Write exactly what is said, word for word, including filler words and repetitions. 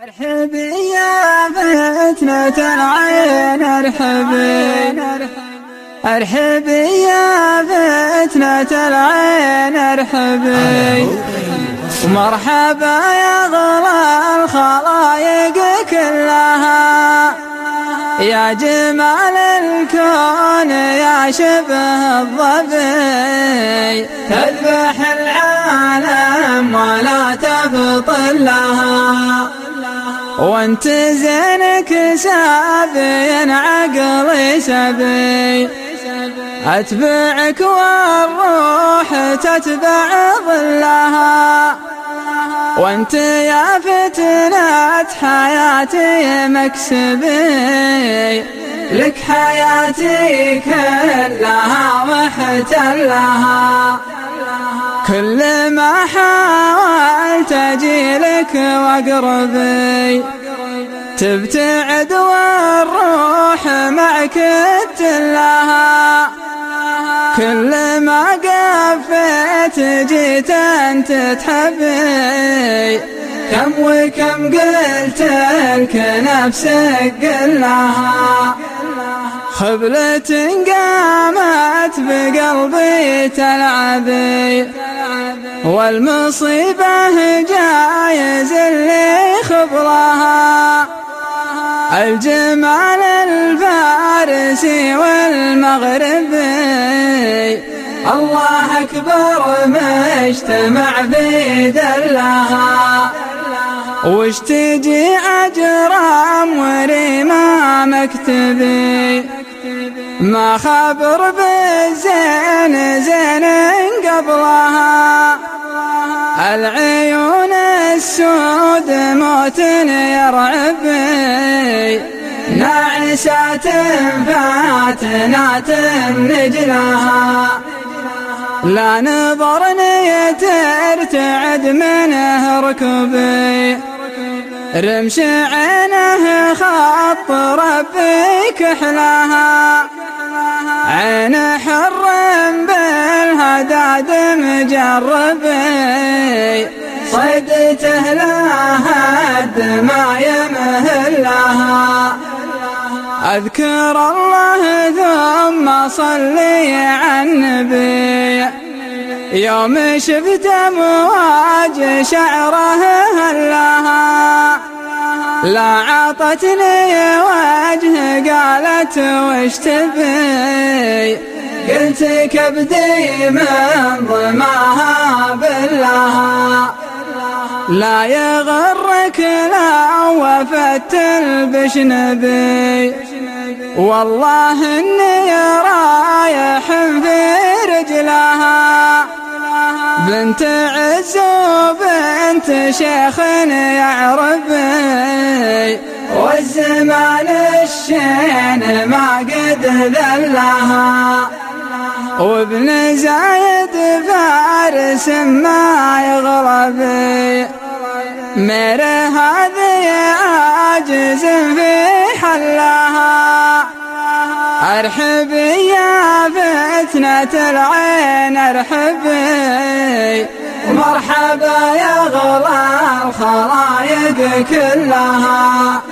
ارحبي يا فتنة العين ارحبي ارحبي يا فتنة العين ارحبي ومرحبا يا غلا الخلايق كلها يا جمال الكون يا شبه الظبي تذبح العالم ولا تبطل لها وانت زينك سابي عقلي سبي اتبعك والروح تتبع ظلها وانت يا فتنة حياتي مكسبي لك حياتي كلها واحتلها كل ما حاولت اجيلك واقربي تبتعد والروح معك تلها كل ما قفيت جيت انت تحبي كم وكم قلت لك نفسك قلها خبلة قامت بقلبي تلعبي والمصيبة جايز اللي خبرها الجمال الفارسي والمغربي الله أكبر مجتمع بدلها وش تجي أجرام وريما مكتبي ما خبر بالزين زين قبلها العيون السود موت يرعبي ناعسات فاتنات نجلها لا نظرني ترتعد منه ركبي رمش عينه خط ربي كحلها عين حر بالهداد مجربي صيدته لها ما يمهلها أذكر الله ثم صلي على النبي يوم شفت أمواج شعره هلها لا عطتني وجه قالت وش تبي قلت كبدي من ضماها بالله لا يغرك لا وفت البشنبي والله اني رايح في رجلها بنت عز وبنت شيخ يعربي والزمان الشين ما قد ذلها وابن زايد فارس ما يغربي مير هذه عاجز في حلها ارحبي يا فتنة العين ارحبي ومرحبا يا غلا الخلايق كلها